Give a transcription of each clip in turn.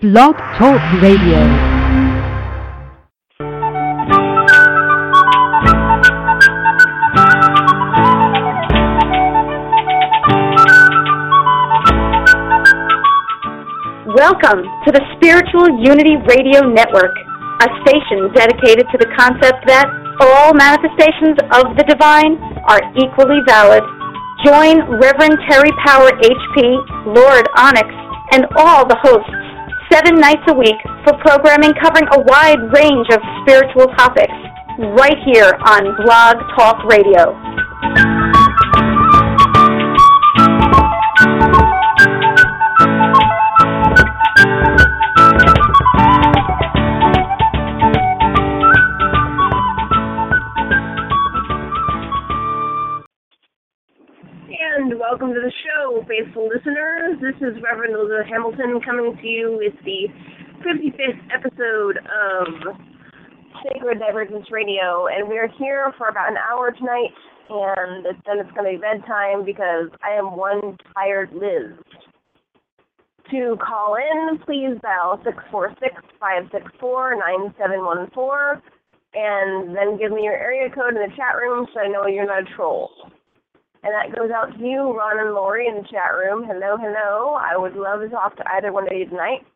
Blog Talk Radio. Welcome to the Spiritual Unity Radio Network, a station dedicated to the concept that all manifestations of the divine are equally valid. Join Reverend Terry Power HP, Lord Onyx, and all the hosts 7 nights a week for programming covering a wide range of spiritual topics right here on Blog Talk Radio. Welcome to the show, faithful listeners. This is Reverend Elizabeth Hamilton coming to you with the 55th episode of Sacred Divergence Radio, and we're here for about an hour tonight, and then it's going to be bedtime because I am one tired Liz. To call in, please dial 646-564-9714, and then give me your area code in the chat room so I know you're not a troll. And that goes out to you, Ron and Lori, in the chat room. Hello, hello. I would love to talk to either one of you tonight.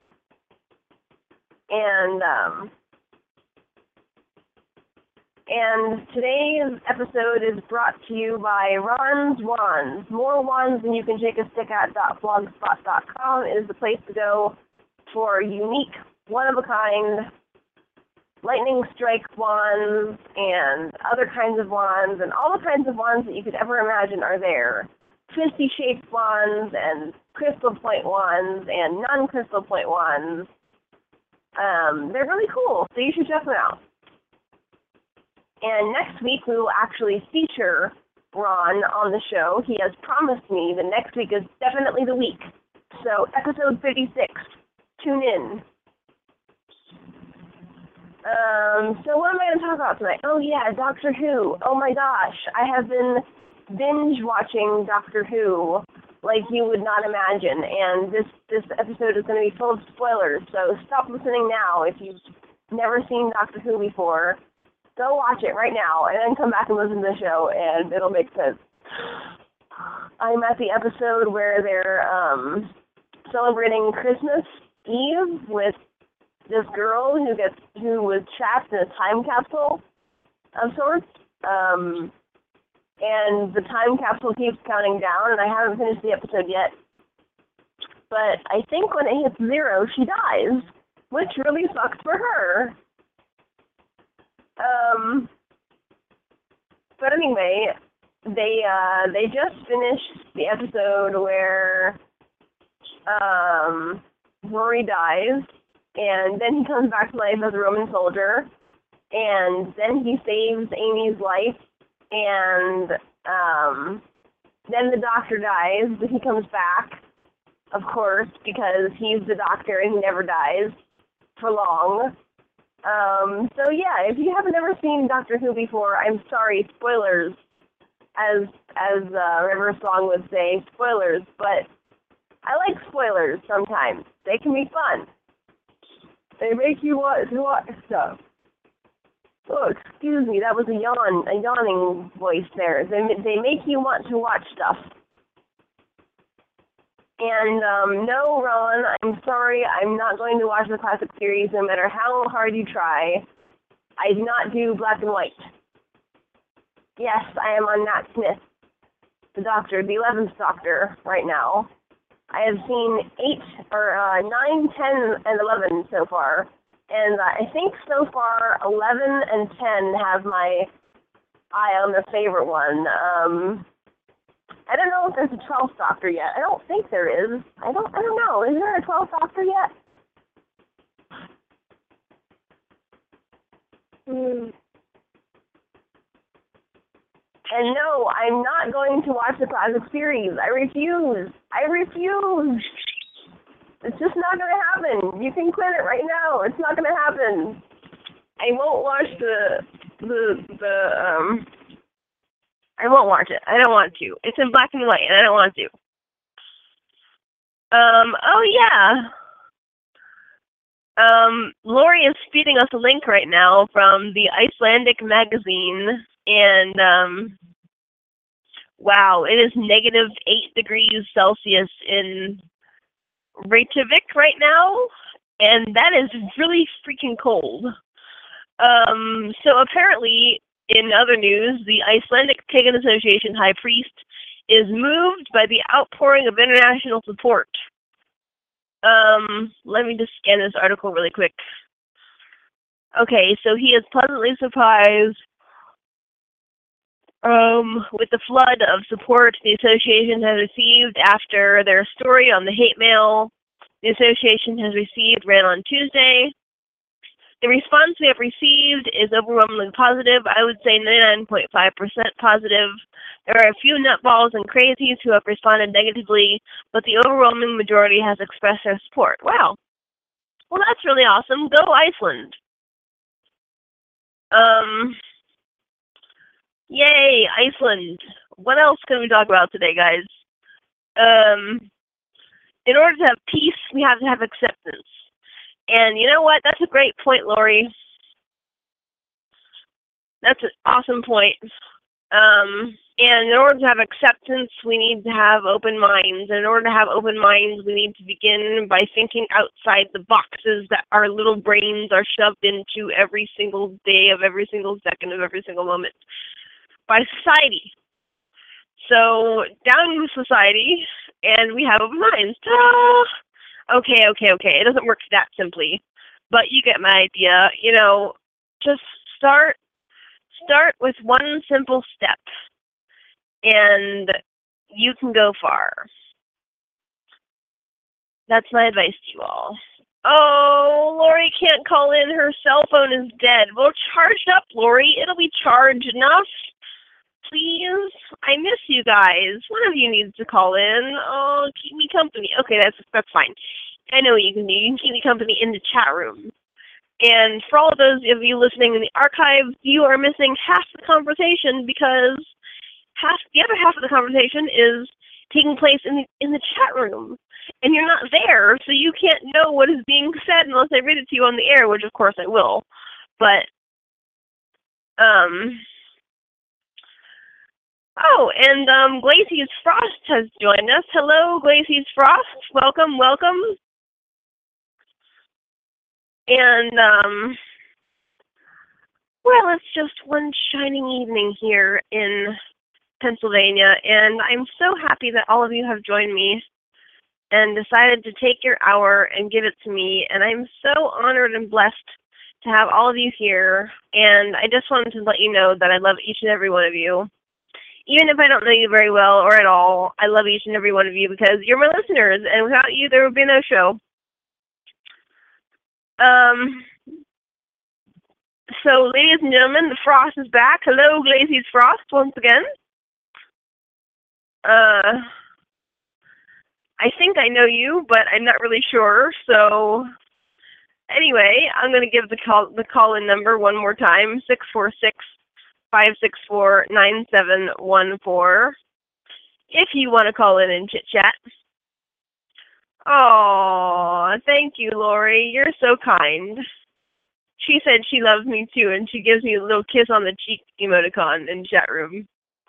And today's episode is brought to you by Ron's Wands. More wands than you can shake a stick at .blogspot.com is the place to go for unique, one-of-a-kind lightning strike wands and other kinds of wands and all the kinds of wands that you could ever imagine are there. Twisty shaped wands and crystal point wands and non-crystal point wands. They're really cool, so you should check them out. And next week we will actually feature Ron on the show. He has promised me that next week is definitely the week. So episode 56, tune in. So what am I going to talk about tonight? Oh yeah, Doctor Who. Oh my gosh, I have been binge watching Doctor Who like you would not imagine, and this episode is going to be full of spoilers, so stop listening now if you've never seen Doctor Who before. Go watch it right now, and then come back and listen to the show, and it'll make sense. I'm at the episode where they're celebrating Christmas Eve with this girl who was trapped in a time capsule of sorts, and the time capsule keeps counting down, and I haven't finished the episode yet. But I think when it hits 0, she dies, which really sucks for her. But anyway, they just finished the episode where Rory dies. And then he comes back to life as a Roman soldier, and then he saves Amy's life, and then the doctor dies, but he comes back, of course, because he's the doctor and he never dies for long. So yeah, if you haven't ever seen Doctor Who before, I'm sorry, spoilers, as River Song would say, spoilers, but I like spoilers sometimes. They can be fun. They make you want to watch stuff. Oh, excuse me, that was a yawning voice there. They make you want to watch stuff. And no, Ron, I'm sorry, I'm not going to watch the classic series no matter how hard you try. I do not do black and white. Yes, I am on Matt Smith, the Doctor, the 11th Doctor, right now. I have seen 9, 10, and 11 so far, and I think so far 11 and 10 have my eye on the favorite one. I don't know if there's a 12th Doctor yet. I don't think there is. I don't know. Is there a 12th Doctor yet? And no, I'm not going to watch the classic series. I refuse. It's just not going to happen. You can quit it right now. It's not going to happen. I won't watch I won't watch it. I don't want to. It's in black and white, and I don't want to. Oh yeah. Lori is feeding us a link right now from the Icelandic magazine, and wow, it is negative 8 degrees Celsius in Reykjavik right now, and that is really freaking cold. So apparently, in other news, the Icelandic Pagan Association High Priest is moved by the outpouring of international support. Let me just scan this article really quick. Okay, so he is pleasantly surprised with the flood of support the association has received after their story on the hate mail the association has received ran on Tuesday. The response we have received is overwhelmingly positive. I would say 99.5% positive. There are a few nutballs and crazies who have responded negatively, but the overwhelming majority has expressed their support. Wow. Well, that's really awesome. Go Iceland. Yay, Iceland. What else can we talk about today, guys? In order to have peace, we have to have acceptance. And you know what? That's a great point, Lori. That's an awesome point. And in order to have acceptance, we need to have open minds. And in order to have open minds, we need to begin by thinking outside the boxes that our little brains are shoved into every single day of every single second of every single moment by society. So down with society, and we have open minds. Ta-da! Okay. It doesn't work that simply, but you get my idea. You know, just start with one simple step, and you can go far. That's my advice to you all. Oh, Lori can't call in. Her cell phone is dead. Well, charge it up, Lori. It'll be charged enough. Please, I miss you guys. One of you needs to call in. Oh, keep me company. Okay, that's fine. I know what you can do. You can keep me company in the chat room. And for all of those of you listening in the archives, you are missing half the conversation because the other half of the conversation is taking place in the chat room, and you're not there, so you can't know what is being said unless I read it to you on the air, which of course I will. But oh, and Glacey's Frost has joined us. Hello, Glacey's Frost. Welcome. And, well, it's just one shining evening here in Pennsylvania, and I'm so happy that all of you have joined me and decided to take your hour and give it to me, and I'm so honored and blessed to have all of you here, and I just wanted to let you know that I love each and every one of you. Even if I don't know you very well or at all, I love each and every one of you because you're my listeners, and without you, there would be no show. So, ladies and gentlemen, the Frost is back. Hello, Glacey's Frost, once again. I think I know you, but I'm not really sure. So, anyway, I'm going to give the call-in number one more time, 646-564-9714, if you want to call in and chit-chat. Oh, thank you, Lori. You're so kind. She said she loves me too, and she gives me a little kiss on the cheek emoticon in chat room.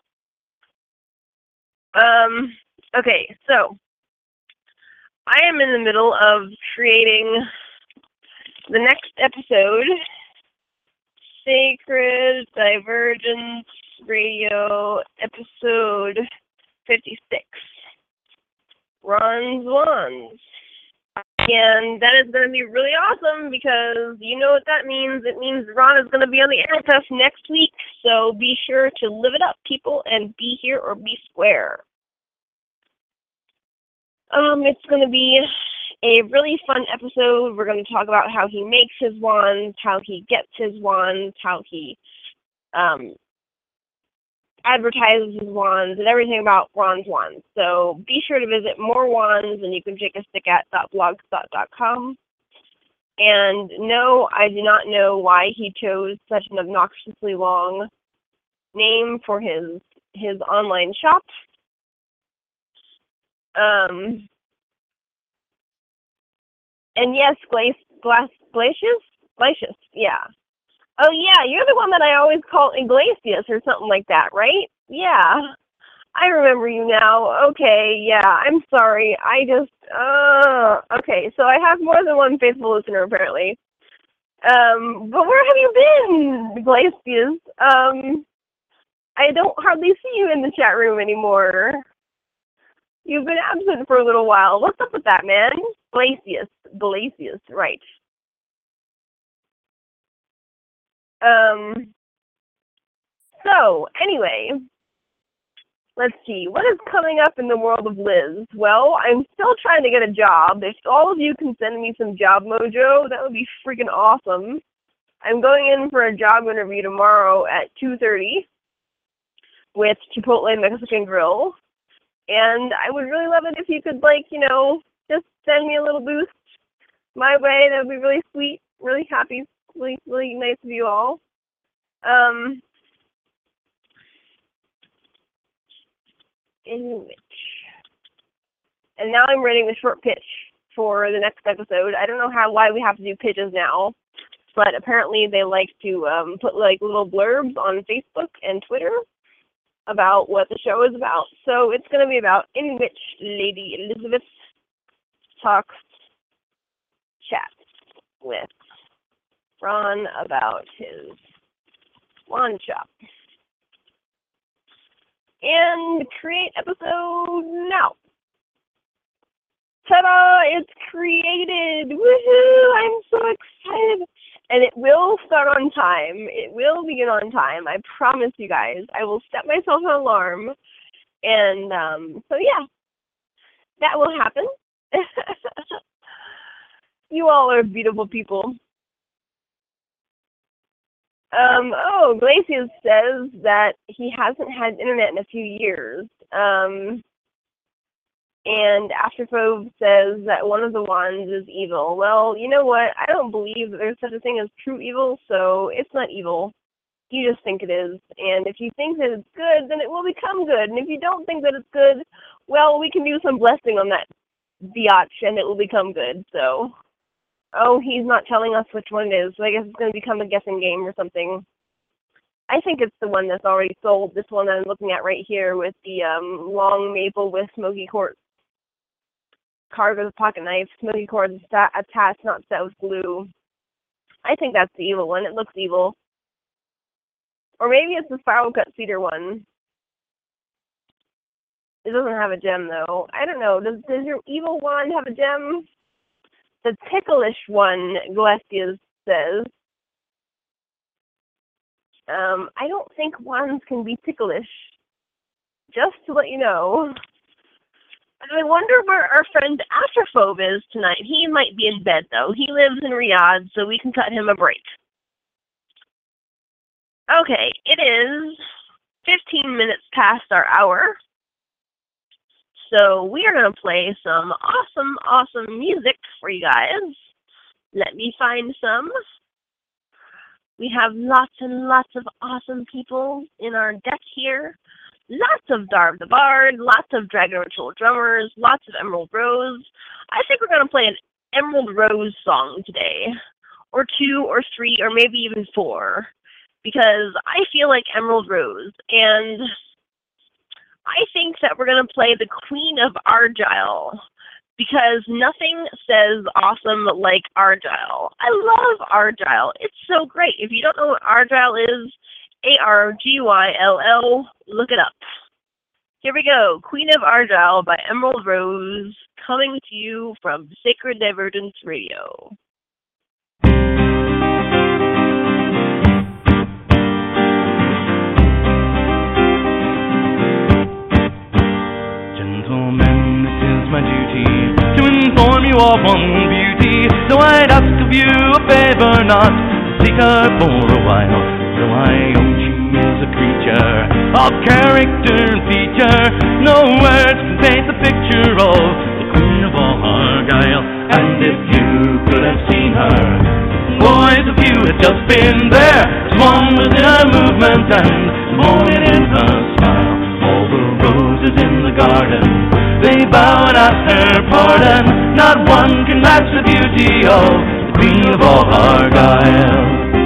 Okay, so I am in the middle of creating the next episode, Sacred Divergence Radio, episode 56, Ron's Wands. And that is going to be really awesome because you know what that means. It means Ron is going to be on the air with us next week. So be sure to live it up, people, and be here or be square. It's going to be a really fun episode. We're going to talk about how he makes his wands, how he gets his wands, how he advertises his wands, and everything about Ron's Wands. So be sure to visit More Wands, and you can take a stick at .blogspot.com. And no, I do not know why he chose such an obnoxiously long name for his online shop. And yes, Glacius, yeah. Oh, yeah, you're the one that I always call Iglesias or something like that, right? Yeah, I remember you now. Okay, yeah, I'm sorry. Okay, so I have more than one faithful listener, apparently. But where have you been, Iglesias? I don't hardly see you in the chat room anymore. You've been absent for a little while. What's up with that, man? Glacius, right. So, anyway, let's see. What is coming up in the world of Liz? Well, I'm still trying to get a job. If all of you can send me some job mojo, that would be freaking awesome. I'm going in for a job interview tomorrow at 2:30 with Chipotle Mexican Grill. And I would really love it if you could, just send me a little boost my way. That would be really sweet, really happy, really, really nice of you all. And now I'm writing the short pitch for the next episode. I don't know why we have to do pitches now, but apparently they like to put little blurbs on Facebook and Twitter about what the show is about. So it's going to be about in which Lady Elizabeth chats with Ron about his wand shop. And create episode now. Ta-da! It's created! Woohoo! I'm so excited! And it will start on time. It will begin on time. I promise you guys. I will set myself an alarm. And so yeah, that will happen. You all are beautiful people. Glacius says that he hasn't had internet in a few years. And Astrophobe says that one of the wands is evil. Well, you know what? I don't believe that there's such a thing as true evil, so it's not evil. You just think it is. And if you think that it's good, then it will become good. And if you don't think that it's good, well, we can do some blessing on that biatch, and it will become good. So, he's not telling us which one it is, so I guess it's going to become a guessing game or something. I think it's the one that's already sold, this one that I'm looking at right here with the long maple with smoky quartz. Carved with a pocket knife, smoky quartz attached, not set with glue. I think that's the evil one. It looks evil. Or maybe it's the spiral cut cedar one. It doesn't have a gem, though. I don't know. Does your evil wand have a gem? The ticklish one, Glacius says. I don't think wands can be ticklish. Just to let you know. I wonder where our friend Astrophobe is tonight. He might be in bed, though. He lives in Riyadh, so we can cut him a break. Okay, it is 15 minutes past our hour. So we are going to play some awesome music for you guys. Let me find some. We have lots and lots of awesome people in our deck here. Lots of Darv the Bard, lots of Dragon Ritual drummers, lots of Emerald Rose. I think we're going to play an Emerald Rose song today, or 2 or 3 or maybe even 4, because I feel like Emerald Rose, and I think that we're going to play the Queen of Argyle, because nothing says awesome like Argyle. I love Argyle. It's so great. If you don't know what Argyle is, Argyll, look it up. Here we go. Queen of Argyle by Emerald Rose, coming to you from Sacred Divergence Radio. Gentlemen, it is my duty to inform you of one beauty, so I'd ask of you a favor not to seek her for a while. So I own she is a creature of character and feature. No words can paint the picture of the Queen of Argyle. And if you could have seen her, boys, if you had just been there, one was in her movement and morning in her smile. All the roses in the garden, they bow and ask her pardon. Not one can match the beauty of the Queen of all Argyll.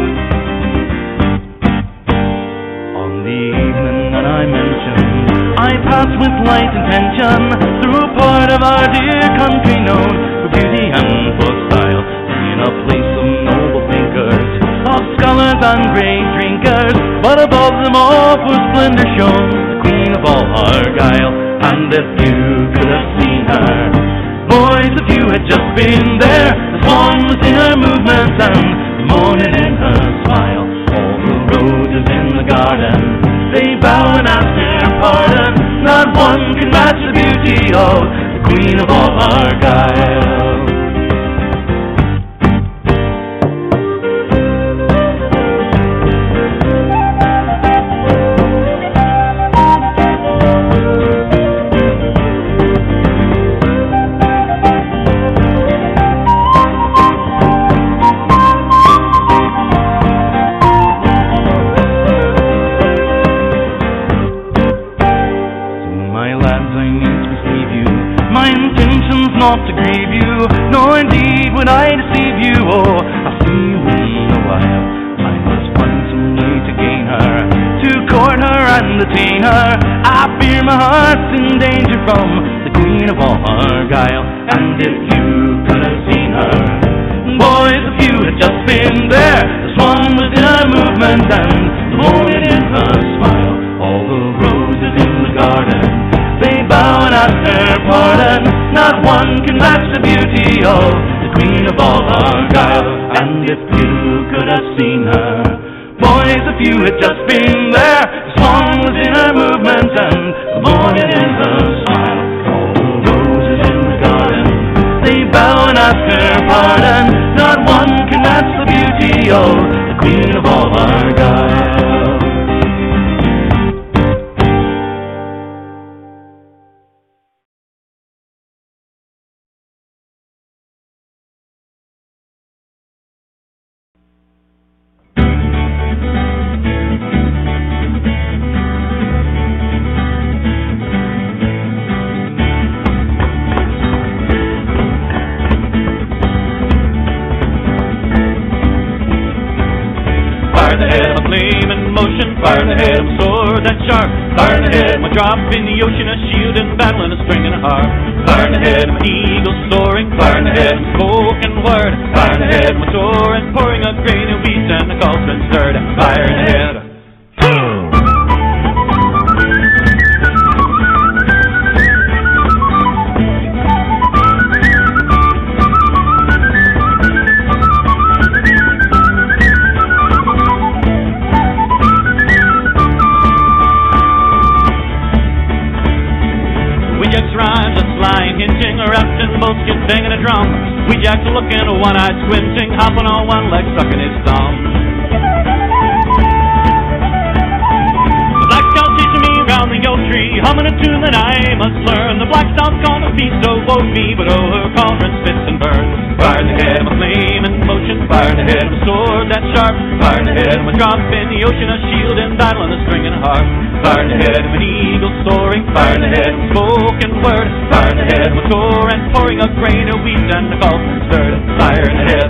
On the evening that I mentioned, I passed with light intention through a part of our dear country known for beauty and for style, in a place of noble thinkers, of scholars and great drinkers, but above them all for splendor shone the Queen of all Argyll. And if you could have seen her, boys, if you had just been there, the swan was in her movements and the morning in her smile. All the roses in the garden, they bow and ask their pardon. Not one can match the beauty of the Queen of all Argyll. Not to grieve you, nor indeed would I deceive you. Oh, I'll see you in a while. I must find some way to gain her, to court her and detain her. I fear my heart's in danger from the Queen of all Argyll. And if you could have seen her, boys, if you had just been there, the swan was in her movement and the morning in her smile. All the roses in the garden, they bow and ask their pardon. Not one can match the beauty of the Queen of all Argyll. And if you could have seen her, boys, if you had just been there, the swan was in her movement and the morning in her smile. All the roses in the garden, they bow and ask her pardon. Not one can match the beauty of the Queen of all Argyll. Fire in the head of a sword that's sharp. Fire in the head of my drop in the ocean, a shield and battle and a string and a harp. Fire in the head of my eagle soaring. Fire in the head of my spoken word. Fire in the head of my torrent pouring a grain of wheat and the cauldron stirred. Fire in the head. Singing a drum, we jacks looking, one-eyed squinting, hopping on one leg, sucking his thumb. The black scout chasing me round the oak tree, humming a tune that I must learn. The black scout's gonna be so woe me, but oh, her cauldron spits and burns. Fire in the head of a flame in motion, fire in the head of a sword that's sharp. Fire in the head of a drop in the ocean, a shield and battle and a string and a harp. Fire in the head of an eagle soaring, fire in the head of a spoken word. Fire in the head of a torrent pouring a grain of wheat and the cauldron stirred. Fire in the head.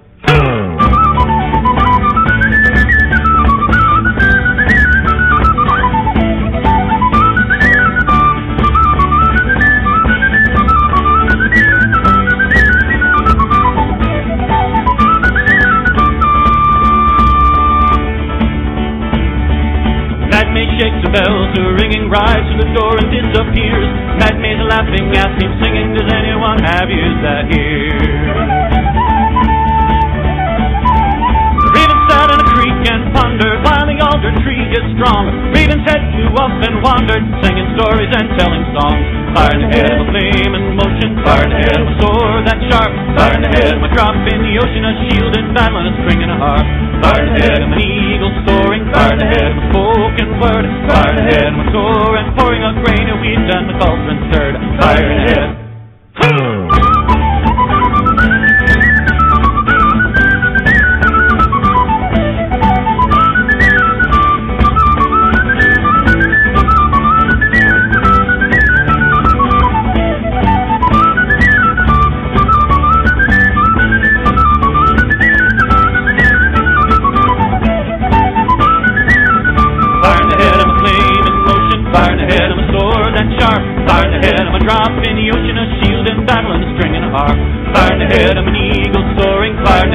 Shakes the bells, a ringing rides to the door and disappears. Mad May's laughing at him, singing, does anyone have ears that hear? Raven sat in a creek and pondered while the alder tree is strong. Raven's head flew up and wandered, singing stories and telling songs. Fire in the head of a flame in motion, fire in the head of a sword that's sharp. Fire in the head of a drop in the ocean, a shield and battle and a string and a harp. Fire in the head of an eagle soaring, fire in the head of a spoken word. Fire in the head of a torrent pouring a grain of wheat and the cauldron stirred. Fire in the head.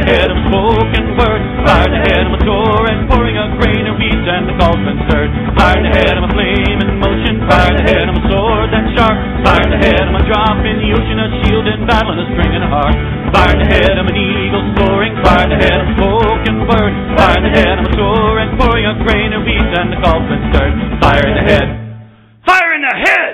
ahead of spoken word. Fired ahead of a door and pouring a grain of wheat and the cauldron stirred. Fired ahead of a flame in motion. Fired ahead of a sword that's sharp. Fired ahead of a drop in the ocean, a shield in battle and a string and a heart. Fired ahead of an eagle soaring. Fired ahead of spoken word. Fired ahead of a door and pouring a grain of wheat and the cauldron stirred. Fire in the head. Fire in the head!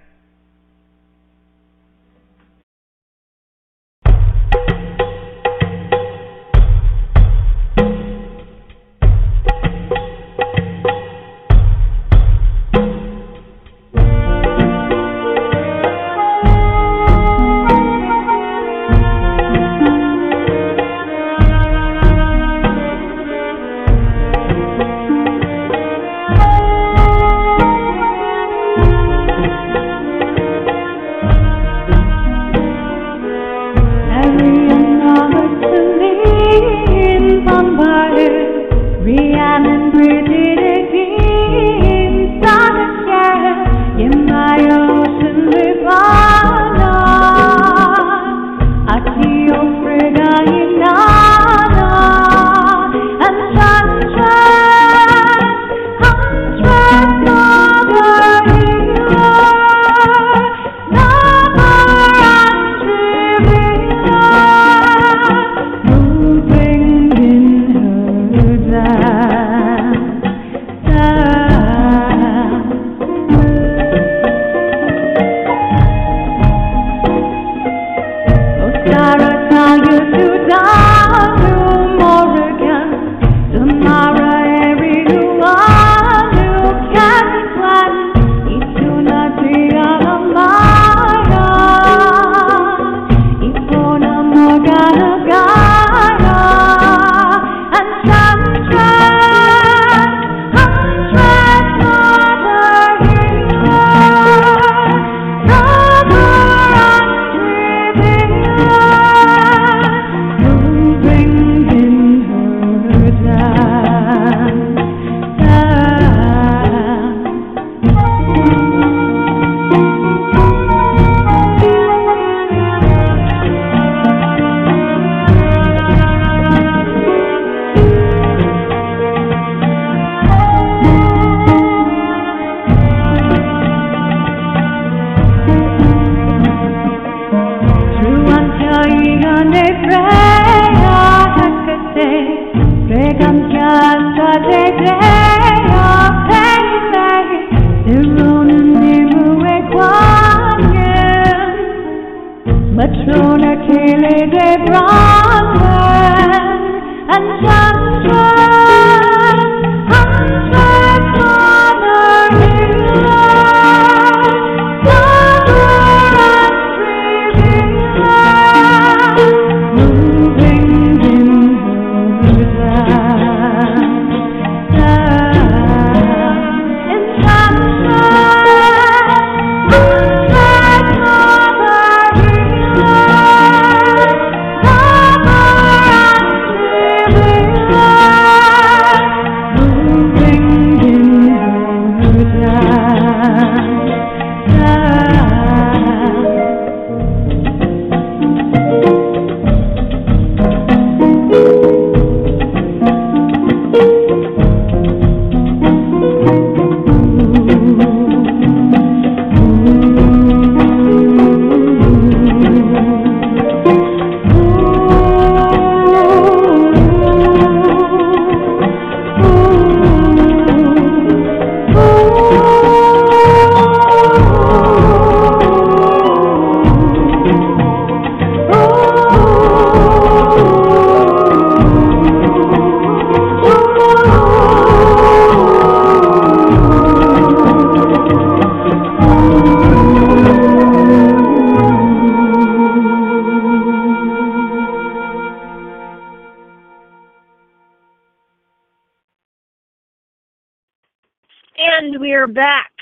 And we're back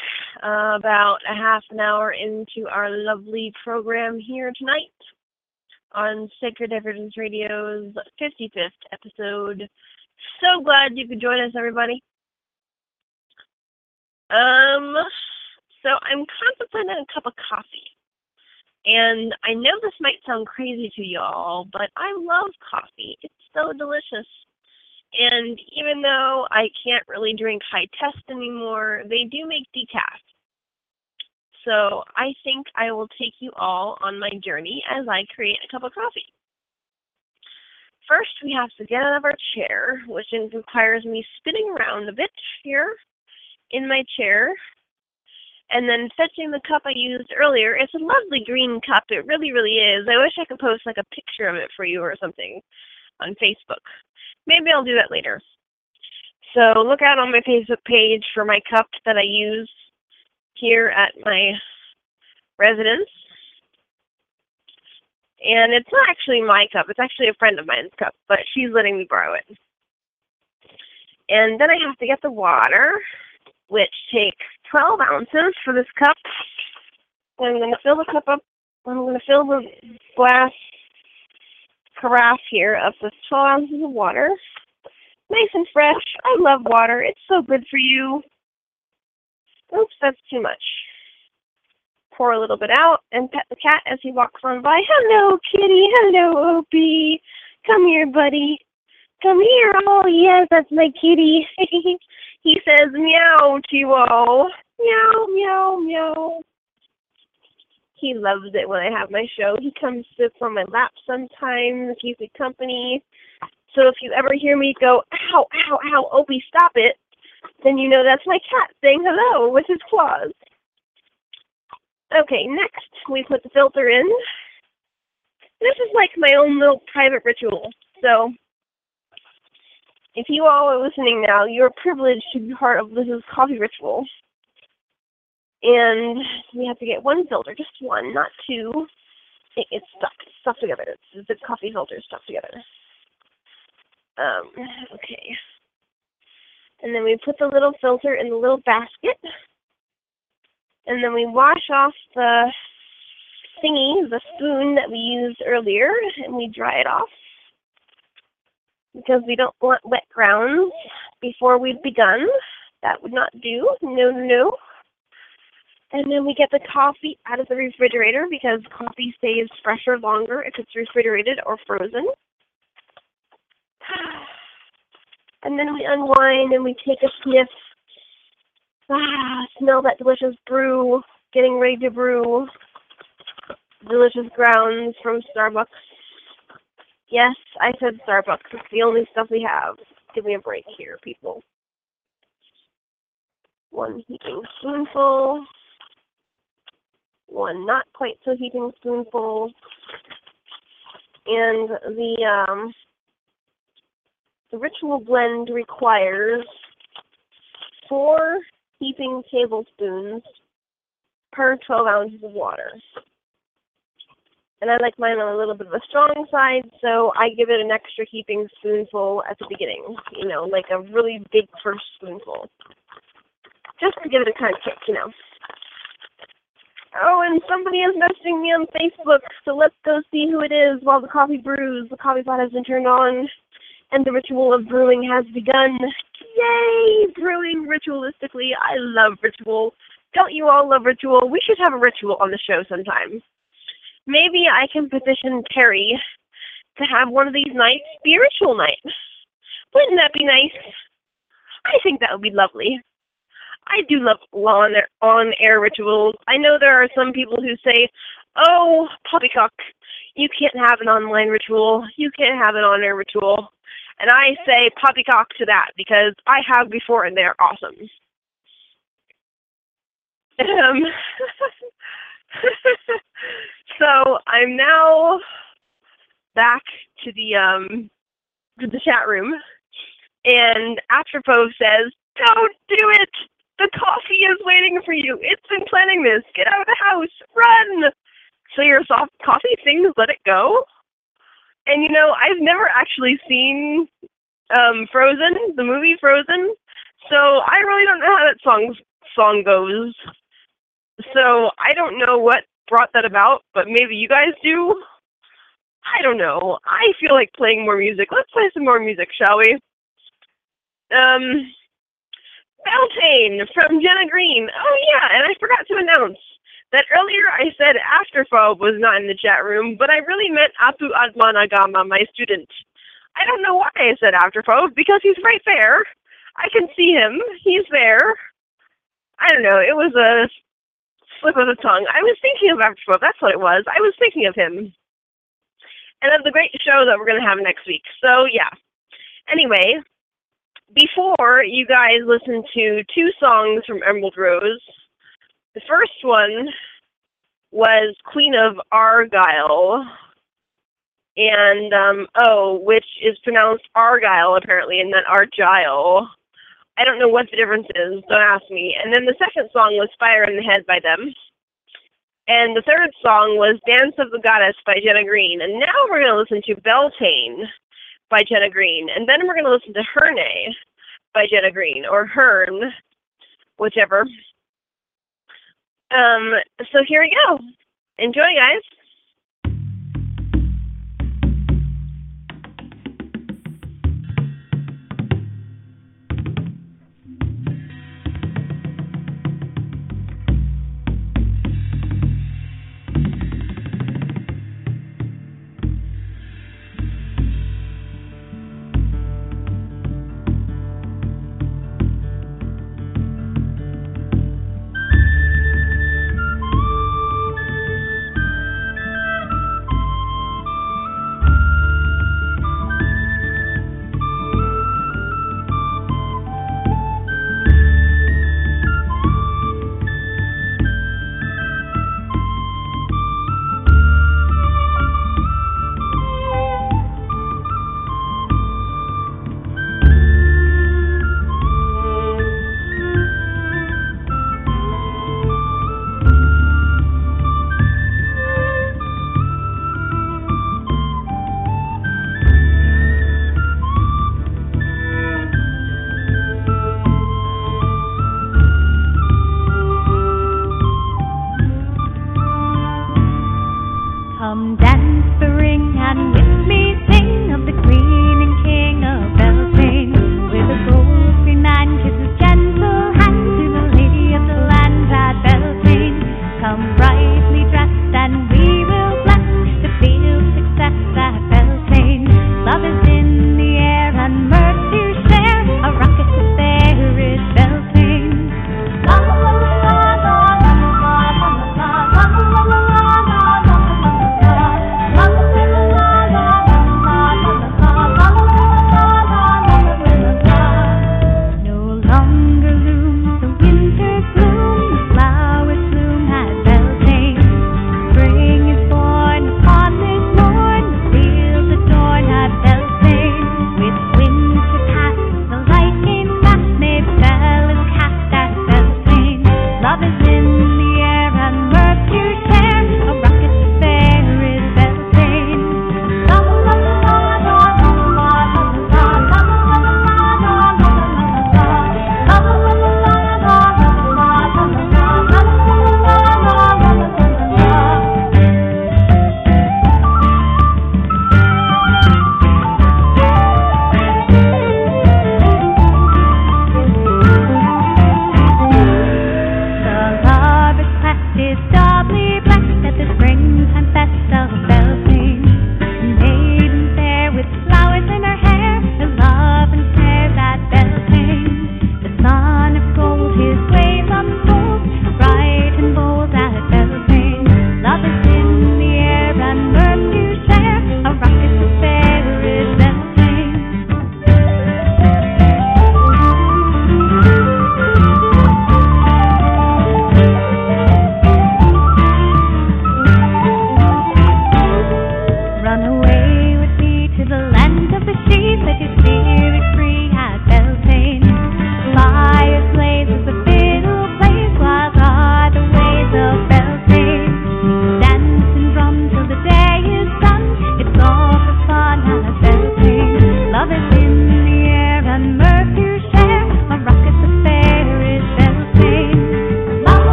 about a half an hour into our lovely program here tonight on Sacred Divergence Radio's 55th episode. So glad you could join us, everybody. So I'm contemplating a cup of coffee. And I know this might sound crazy to y'all, but I love coffee. It's so delicious. And even though I can't really drink high test anymore, they do make decaf. So I think I will take you all on my journey as I create a cup of coffee. First, we have to get out of our chair, which requires me spinning around a bit here in my chair, and then fetching the cup I used earlier. It's a lovely green cup. It really, really is. I wish I could post like a picture of it for you or something on Facebook. Maybe I'll do that later. So look out on my Facebook page for my cup that I use here at my residence. And it's not actually my cup. It's actually a friend of mine's cup, but she's letting me borrow it. And then I have to get the water, which takes 12 ounces for this cup. And I'm going to fill the cup up. I'm going to fill the glass carafe here up with 12 ounces of water. Nice and fresh. I love water. It's so good for you. Oops, that's too much. Pour a little bit out and pet the cat as he walks on by. Hello, kitty. Hello, Opie. Come here, buddy. Come here. Oh, yes, that's my kitty. He says meow to you all. Meow, meow, meow. He loves it when I have my show. He comes sits on my lap sometimes, keeps me company. So if you ever hear me go, ow, ow, ow, Opie, stop it, then you know that's my cat saying hello with his claws. Okay, next we put the filter in. This is like my own little private ritual. So if you all are listening now, you're privileged to be part of this coffee ritual. And we have to get one filter, just one, not two. It's stuck together. It's the coffee filter stuck together. Okay. And then we put the little filter in the little basket. And then we wash off the thingy, the spoon that we used earlier, and we dry it off. Because we don't want wet grounds before we've begun. That would not do. No, no, no. And then we get the coffee out of the refrigerator because coffee stays fresher longer if it's refrigerated or frozen. And then we unwind and we take a sniff. Smell that delicious brew, getting ready to brew. Delicious grounds from Starbucks. Yes, I said Starbucks. It's the only stuff we have. Give me a break here, people. One heaping spoonful. One not quite so heaping spoonful. And the ritual blend requires 4 heaping tablespoons per 12 ounces of water. And I like mine on a little bit of a strong side, so I give it an extra heaping spoonful at the beginning. You know, like a really big first spoonful. Just to give it a kind of kick, you know. Oh, and somebody is messaging me on Facebook, so let's go see who it is while the coffee brews. The coffee pot has been turned on, and the ritual of brewing has begun. Yay! Brewing ritualistically. I love ritual. Don't you all love ritual? We should have a ritual on the show sometime. Maybe I can petition Terry to have one of these nights be a ritual night. Wouldn't that be nice? I think that would be lovely. I do love on-air rituals. I know there are some people who say, oh, poppycock, you can't have an online ritual. You can't have an on-air ritual. And I say poppycock to that because I have before and they're awesome. So I'm now back to the chat room, and Apropos says, "Don't do it! The coffee is waiting for you. It's been planning this. Get out of the house. Run!" So your soft coffee things let it go. And you know, I've never actually seen Frozen, the movie Frozen, so I really don't know how that song goes. So I don't know what brought that about, but maybe you guys do. I don't know. I feel like playing more music. Let's play some more music, shall we? Beltane from Jenna Green. Oh yeah, and I forgot to announce that earlier I said Afterphobe was not in the chat room, but I really meant Apu Admanagama, my student. I don't know why I said Afterfo, because he's right there. I can see him. He's there. I don't know. It was a slip of the tongue. I was thinking of Afterfo. That's what it was. I was thinking of him. And of the great show that we're going to have next week. So, yeah. Anyway, before you guys listen to 2 songs from Emerald Rose, the first one was Queen of Argyle, and, which is pronounced Argyle, apparently, and not Argyle. I don't know what the difference is, don't ask me. And then the second song was Fire in the Head by them. And the third song was Dance of the Goddess by Jenna Green. And now we're going to listen to Beltane by Jenna Green. And then we're going to listen to Herne by Jenna Green, or Hern, whichever. So here we go. Enjoy, guys.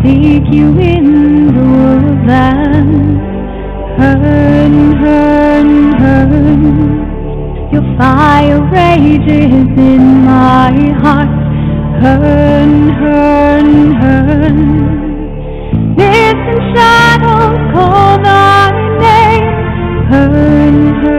seek you in the woodlands. Hern. Your fire rages in my heart. Hern. Distant shadows call thy name. Hern.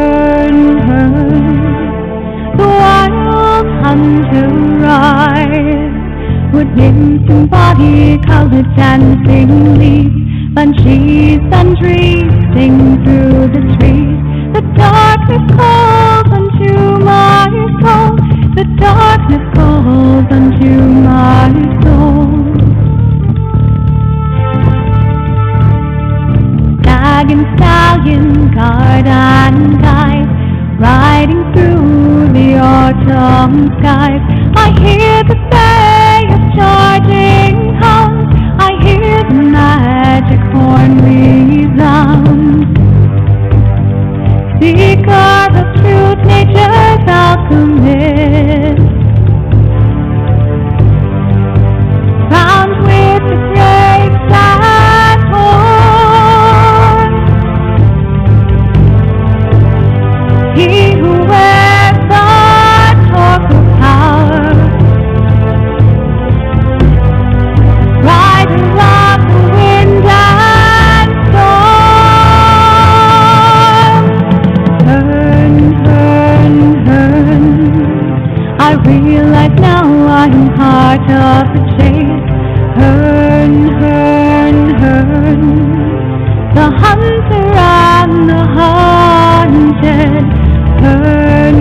The wild hunter rise, would nymphs embody colored dancing leaves, banshees and trees sing through the trees. The darkness calls unto my soul. The darkness calls unto my soul. Stag and stallion, guard and guide, riding through the autumn skies. I hear the bay of charging hounds. I hear the magic horn resound. Seeker of truth, nature's alchemist, crowned with the great sad horn. He who wears the torch of power, rider of the wind and storm. Hern. I realize now I'm part of the chase. Hern. The hunter and the hunted. Hern.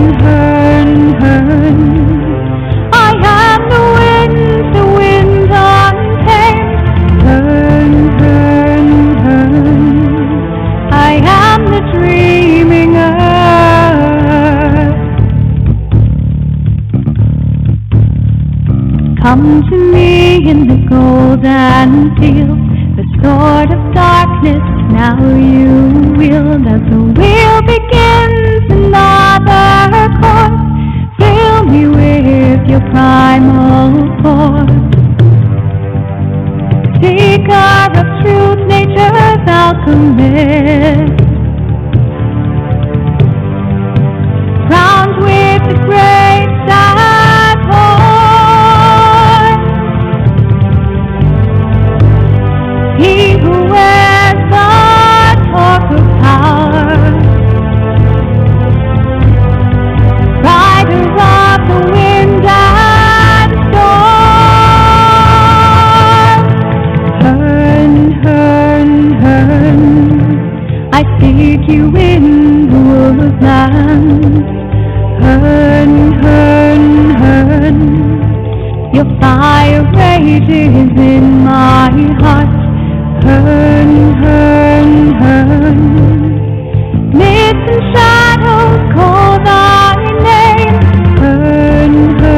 I am the wind untamed. Hern. I am the dreaming earth. Come to me in the golden field, the sword of darkness now you wield. As the wheel begins another course, fill me with your primal force. Seeker of truth, nature's alchemist, crowned with the great sad horn. He who wears the torch of power, rider of the wind and storm. Hern. I seek you in the woodlands. Hern. Your fire rages in my heart. Hern. Mists and shadows call thy name. Hern.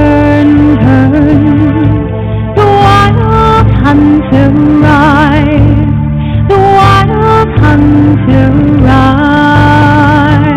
The wild hunter rise. The wild hunter rise.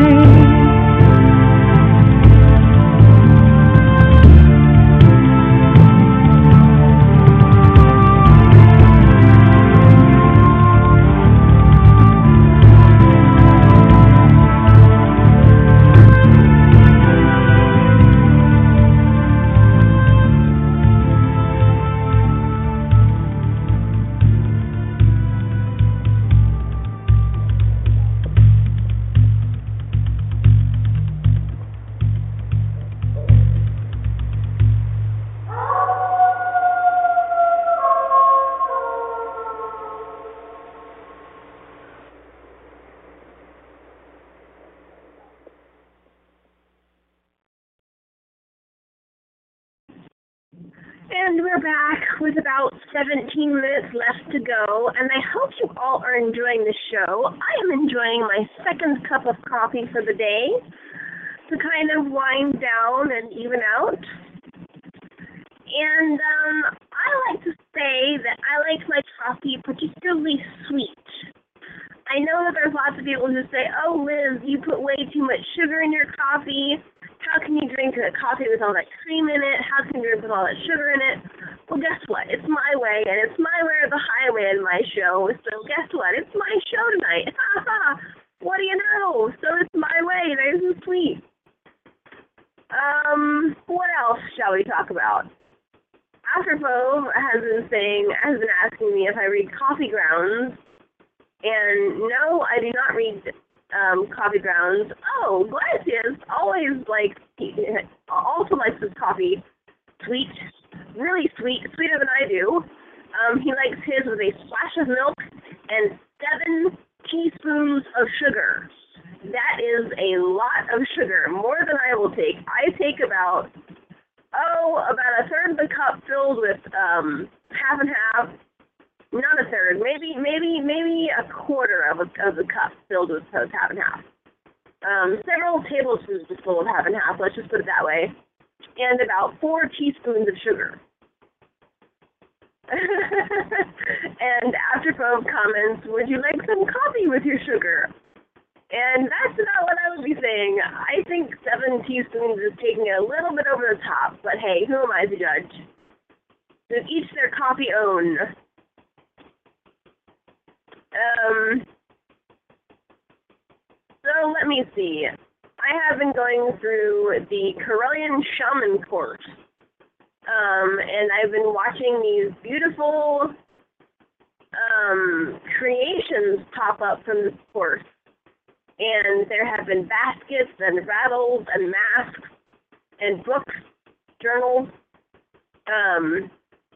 And we're back with about 17 minutes left to go, and I hope you all are enjoying the show. I am enjoying my second cup of coffee for the day to kind of wind down and even out. And I like to say that I like my coffee particularly sweet. I know that there's lots of people who say, oh, Liz, you put way too much sugar in your coffee. How can you drink a coffee with all that cream in it? How can you drink with all that sugar in it? Well, guess what? It's my way, and it's my way or the highway in my show. So guess what? It's my show tonight. Ha ha! What do you know? So it's my way. Nice and sweet. What else shall we talk about? Afterfove has been asking me if I read Coffee Grounds, and no, I do not read Coffee Grounds. Oh, Glacius always also likes his coffee sweet, really sweet, sweeter than I do. He likes his with a splash of milk and 7 teaspoons of sugar. That is a lot of sugar, more than I will take. I take about a third of the cup filled with half and half. Not a third, maybe a quarter of the cup filled with half and half. Several tablespoons full of half and half, let's just put it that way. And about 4 teaspoons of sugar. And Afterfove comments, would you like some coffee with your sugar? And that's about what I would be saying. I think 7 teaspoons is taking it a little bit over the top, but hey, who am I to judge? To each their coffee own. So let me see. I have been going through the Corellian Shaman course. And I've been watching these beautiful creations pop up from this course. And there have been baskets and rattles and masks and books, journals, and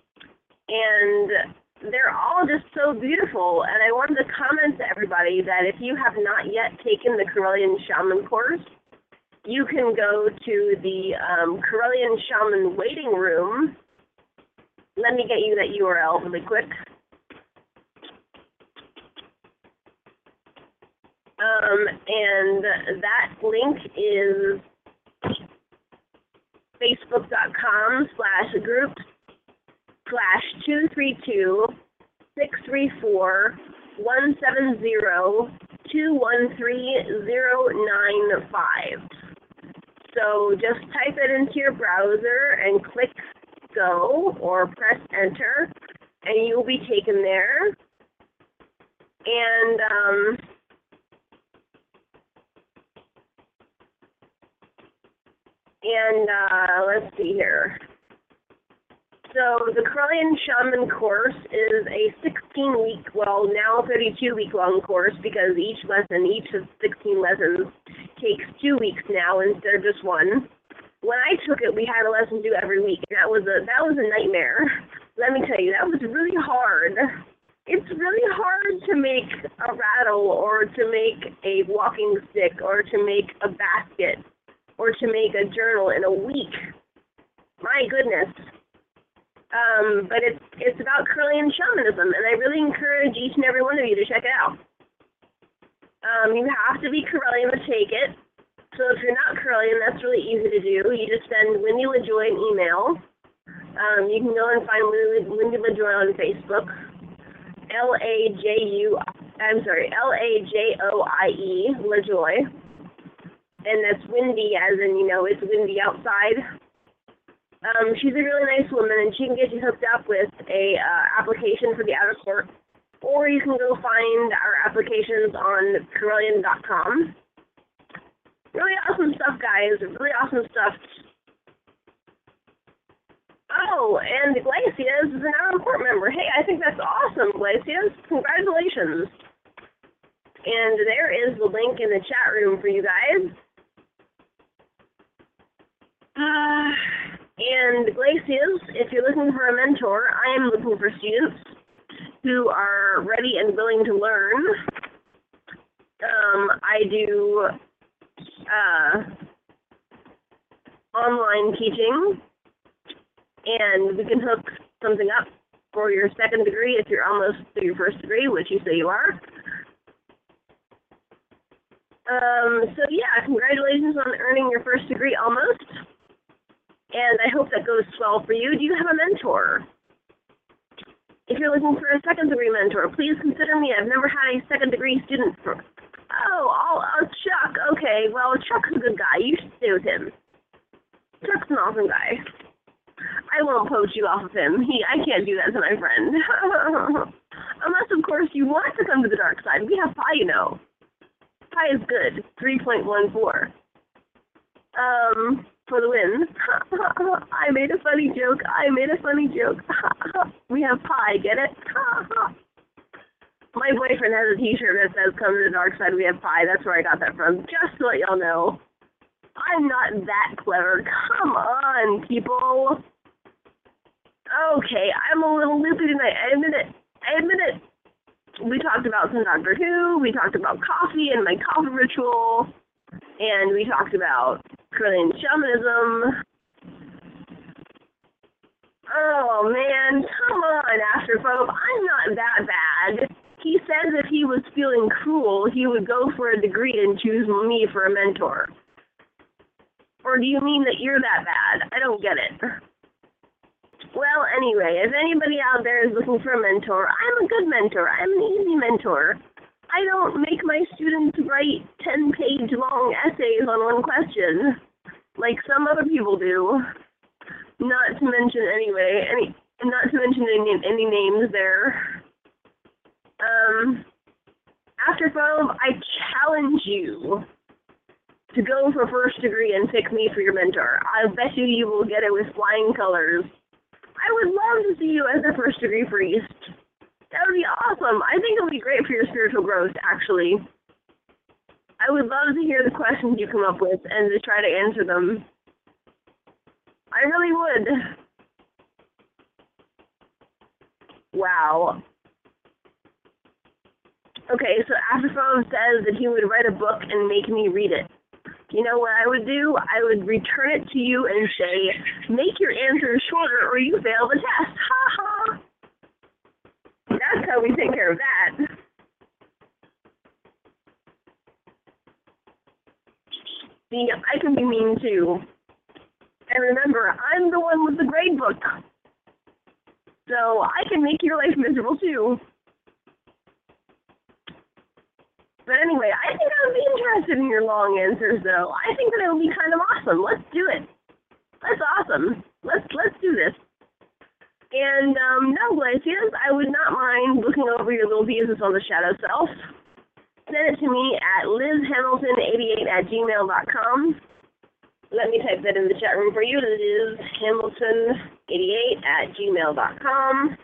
they're all just so beautiful. And I wanted to comment to everybody that if you have not yet taken the Corellian Shaman course, you can go to the Corellian Shaman waiting room. Let me get you that URL really quick. And that link is facebook.com/groups/232-634-170-213-095. So just type it into your browser and click go or press enter, and you'll be taken there. And let's see here. So the Corellian Shaman course is a 16-week, well, now 32-week long course because each of 16 lessons takes 2 weeks now instead of just one. When I took it, we had a lesson due every week, and that was a nightmare. Let me tell you, that was really hard. It's really hard to make a rattle or to make a walking stick or to make a basket or to make a journal in a week. My goodness. But it's about Corellian shamanism, and I really encourage each and every one of you to check it out. You have to be Corellian to take it. So if you're not Corellian, that's really easy to do. You just send Wendy LaJoy an email. You can go and find Wendy LaJoy on Facebook. LaJoie, LaJoy. And that's Wendy, as in, it's windy outside. She's a really nice woman, and she can get you hooked up with a application for the outer court, or you can go find our applications on Corellian.com. Really awesome stuff, guys. Really awesome stuff. Oh, and Glacius is an outer court member. Hey, I think that's awesome, Glacius. Congratulations. And there is the link in the chat room for you guys. And Glacius, if you're looking for a mentor, I am looking for students who are ready and willing to learn. I do online teaching, and we can hook something up for your second degree if you're almost to your first degree, which you say you are. So yeah, congratulations on earning your first degree almost. And I hope that goes well for you. Do you have a mentor? If you're looking for a second degree mentor, please consider me. I've never had a second degree student for. Chuck. Okay, well, Chuck's a good guy. You should stay with him. Chuck's an awesome guy. I I won't poach you off of him. I can't do that to my friend. Unless, of course, you want to come to the dark side. We have pi, you know. Pi is good. 3.14. For the win. I made a funny joke. We have pi, get it? My boyfriend has a t-shirt that says, come to the dark side, we have pi. That's where I got that from. Just to let y'all know. I'm not that clever. Come on, people. Okay, I'm a little loopy tonight. I admit it. We talked about some Doctor Who. We talked about coffee and my coffee ritual. And we talked about Korean shamanism. Oh, man. Come on, Astrophobe. I'm not that bad. He says if he was feeling cruel, he would go for a degree and choose me for a mentor. Or do you mean that you're that bad? I don't get it. Well, anyway, if anybody out there is looking for a mentor, I'm a good mentor. I'm an easy mentor. I don't make my students write 10-page long essays on one question, like some other people do. Not to mention any names there. Astrophobe, I challenge you to go for first degree and pick me for your mentor. I bet you will get it with flying colors. I would love to see you as a first degree priest. That would be awesome. I think it would be great for your spiritual growth, actually. I would love to hear the questions you come up with and to try to answer them. I really would. Wow. Okay, so Astrophobe says that he would write a book and make me read it. You know what I would do? I would return it to you and say, make your answers shorter or you fail the test. Ha ha. That's how we take care of that. See, I can be mean too. And remember, I'm the one with the grade book. So I can make your life miserable too. But anyway, I think I would be interested in your long answers, though. I think that it would be kind of awesome. Let's do it. That's awesome. Let's do this. And no, Glacius, I would not mind looking over your little pieces on the Shadow Self. Send it to me at lizhamilton88@gmail.com. Let me type that in the chat room for you. lizhamilton88@gmail.com.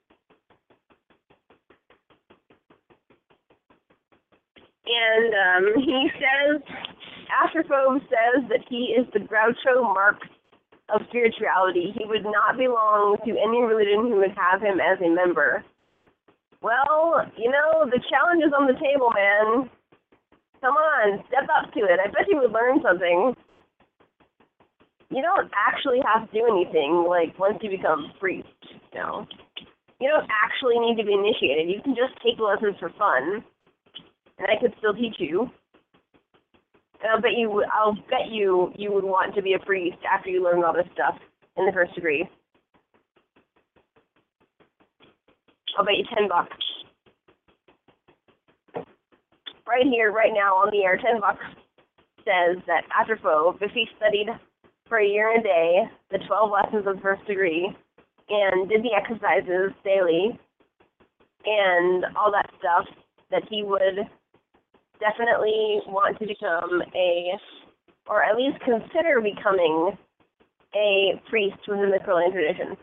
And he says, Astrophobe says that he is the Groucho Marx of spirituality. He would not belong to any religion who would have him as a member. Well, you know, the challenge is on the table, man. Come on, step up to it. I bet you would learn something. You don't actually have to do anything, like, once you become a priest, you know. You don't actually need to be initiated. You can just take lessons for fun. And I could still teach you. And I'll bet you would want to be a priest after you learn all this stuff in the first degree. I'll bet you $10. Right here, right now, on the air, $10 says that Astrophobe, if he studied for a year and a day, the 12 lessons of the first degree, and did the exercises daily, and all that stuff, that he would definitely want to become or at least consider becoming a priest within the Kurlan tradition.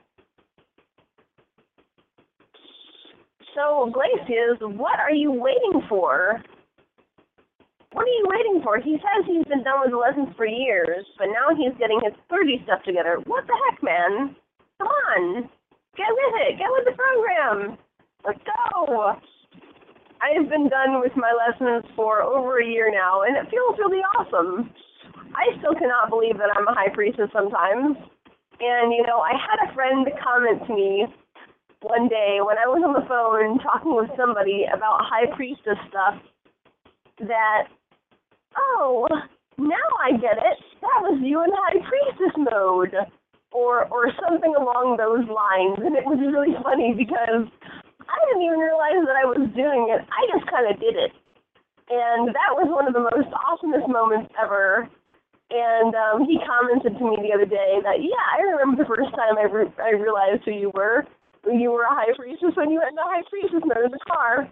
So, Glacius, what are you waiting for? What are you waiting for? He says he's been done with the lessons for years, but now he's getting his clergy stuff together. What the heck, man? Come on. Get with it. Get with the program. Let's go. I have been done with my lessons for over a year now, and it feels really awesome. I still cannot believe that I'm a high priestess sometimes. And, you know, I had a friend comment to me one day when I was on the phone talking with somebody about high priestess stuff that, oh, now I get it. That was you in high priestess mode. Or something along those lines. And it was really funny because I didn't even realize that I was doing it. I just kind of did it. And that was one of the most awesomest moments ever. And he commented to me the other day that, yeah, I remember the first time I realized who you were. You were a high priestess when you had the high priestess mode in the car.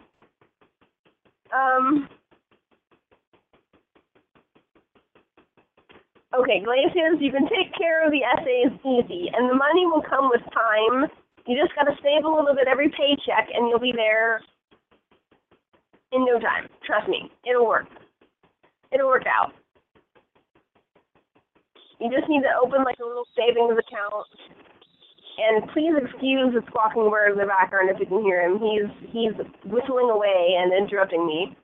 Okay, Glacius, you can take care of the essays easy, and the money will come with time. You just got to save a little bit every paycheck, and you'll be there in no time. Trust me, it'll work. It'll work out. You just need to open like a little savings account. And please excuse the squawking bird in the background if you can hear him. He's whistling away and interrupting me.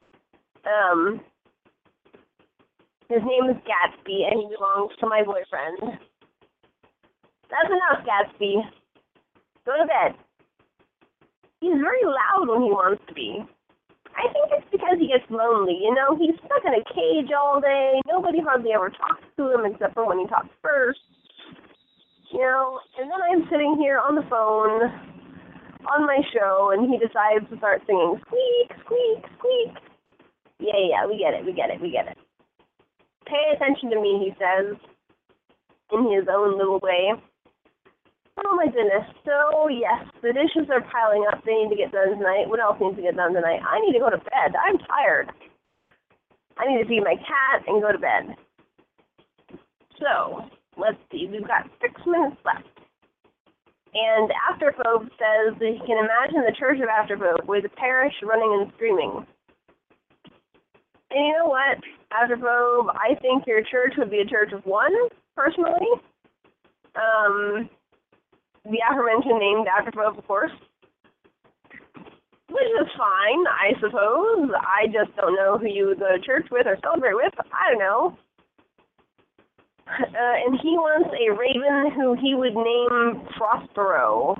His name is Gatsby, and he belongs to my boyfriend. That's enough, Gatsby. Go to bed. He's very loud when he wants to be. I think it's because he gets lonely, you know? He's stuck in a cage all day. Nobody hardly ever talks to him except for when he talks first. You know, and then I'm sitting here on the phone on my show, and he decides to start singing, squeak, squeak, squeak. Yeah, we get it. Pay attention to me, he says, in his own little way. Oh my goodness. So, yes, the dishes are piling up. They need to get done tonight. What else needs to get done tonight? I need to go to bed. I'm tired. I need to feed my cat and go to bed. So, let's see. We've got 6 minutes left. And Afterphobe says that he can imagine the Church of Afterphobe with the parish running and screaming. And you know what, Afterphobe? I think your church would be a church of one, personally. The aforementioned named Afterphobe, of course. Which is fine, I suppose. I just don't know who you would go to church with or celebrate with. I don't know. And he wants a raven who he would name Prospero.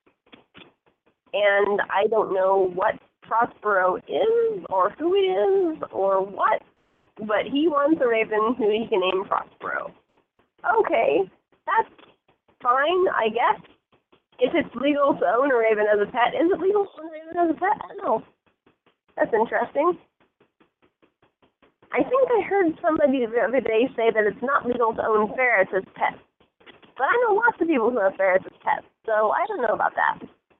And I don't know what Prospero is, or who it is, or what, but he wants a raven who he can name Prospero. Okay, that's fine, I guess. If it's legal to own a raven as a pet, is it legal to own a raven as a pet? I don't know. That's interesting. I think I heard somebody the other day say that it's not legal to own ferrets as pets. But I know lots of people who have ferrets as pets, so I don't know about that.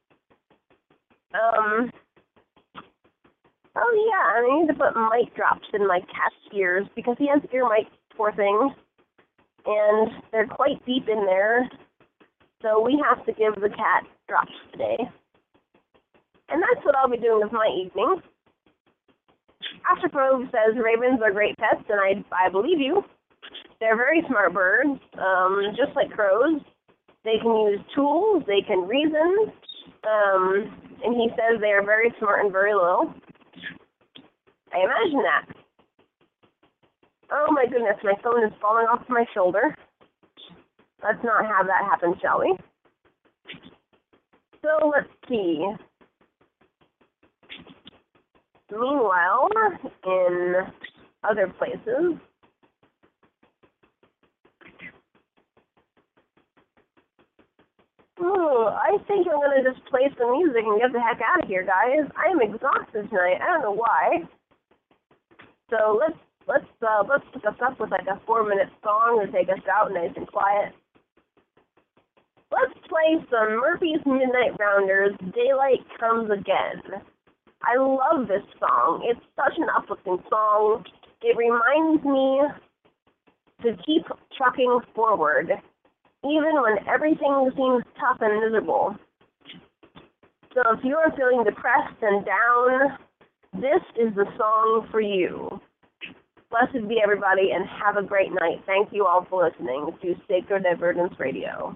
Oh yeah, and I need to put mic drops in my cat's ears because he has ear mites, poor thing. And they're quite deep in there. So we have to give the cat drops today. And that's what I'll be doing with my evening. Afterphobe says ravens are great pets, and I believe you. They're very smart birds, just like crows. They can use tools, they can reason, and he says they are very smart and very loyal. I imagine that. Oh my goodness, my phone is falling off my shoulder. Let's not have that happen, shall we? So let's see. Meanwhile, in other places, I think I'm going to just play some music and get the heck out of here, guys. I am exhausted tonight. I don't know why. So let's pick us up with like a 4-minute song to take us out nice and quiet. Let's play some Murphy's Midnight Rounders, Daylight Comes Again. I love this song. It's such an uplifting song. It reminds me to keep trucking forward, even when everything seems tough and miserable. So if you are feeling depressed and down, this is the song for you. Blessed be everybody, and have a great night. Thank you all for listening to Sacred Divergence Radio.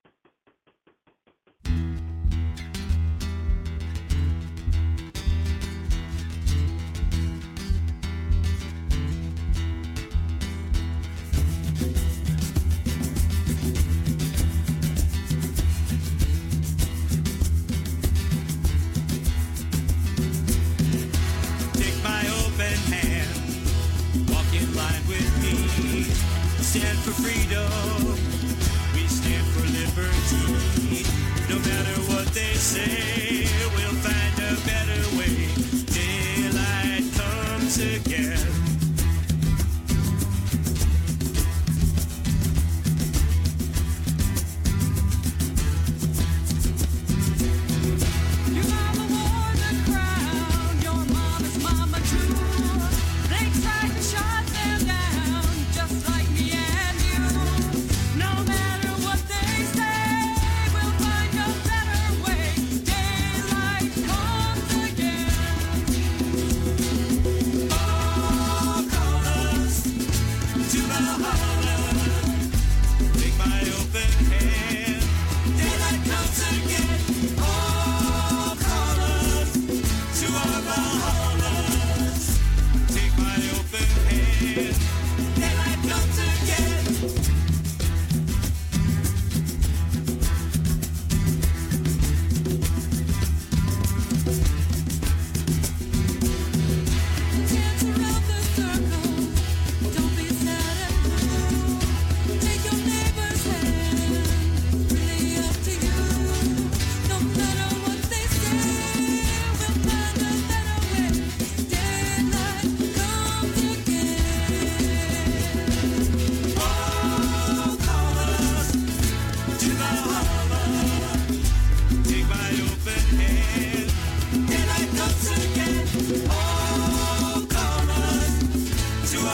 Stand for freedom, we stand for liberty. No matter what they say, we'll find a better way. Daylight comes again.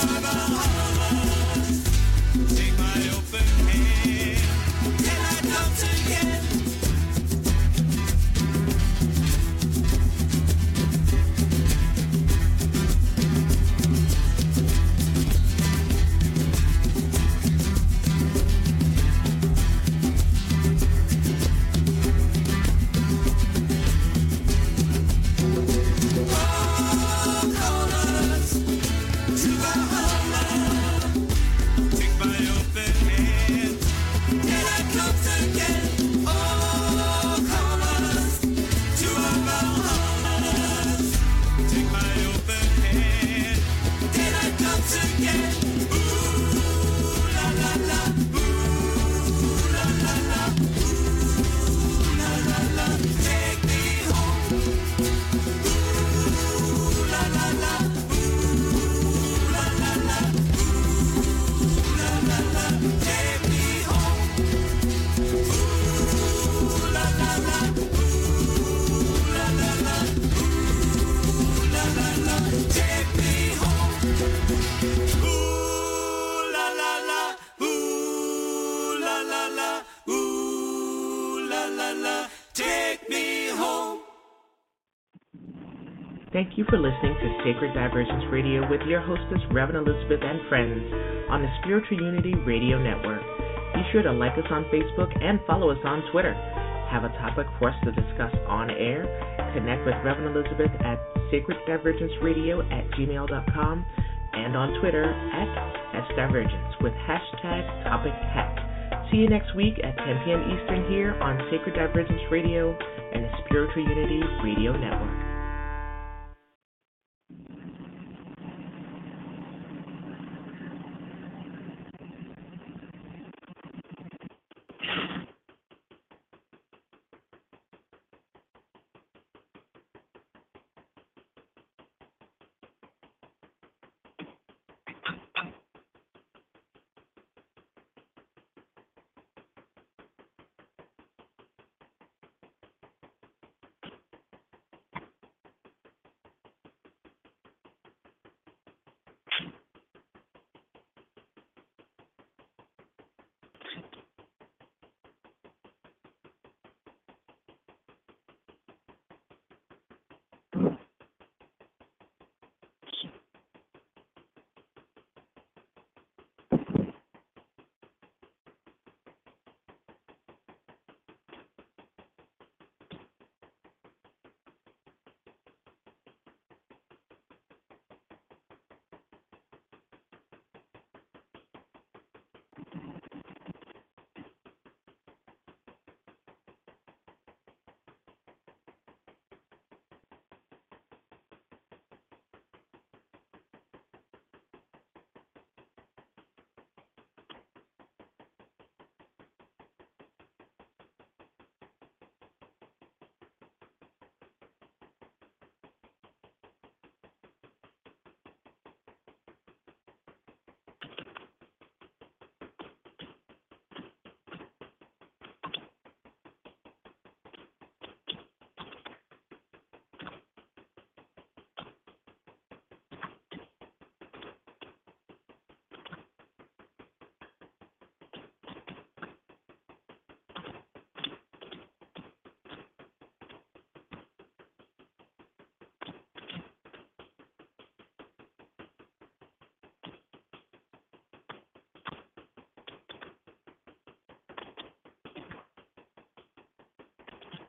Thank you for listening to Sacred Divergence Radio with your hostess, Reverend Elizabeth and friends, on the Spiritual Unity Radio Network. Be sure to like us on Facebook and follow us on Twitter. Have a topic for us to discuss on air? Connect with Reverend Elizabeth at sacreddivergenceradio@gmail.com and on Twitter at @SDivergence with #TopicHack. See you next week at 10 p.m. Eastern here on Sacred Divergence Radio and the Spiritual Unity Radio Network.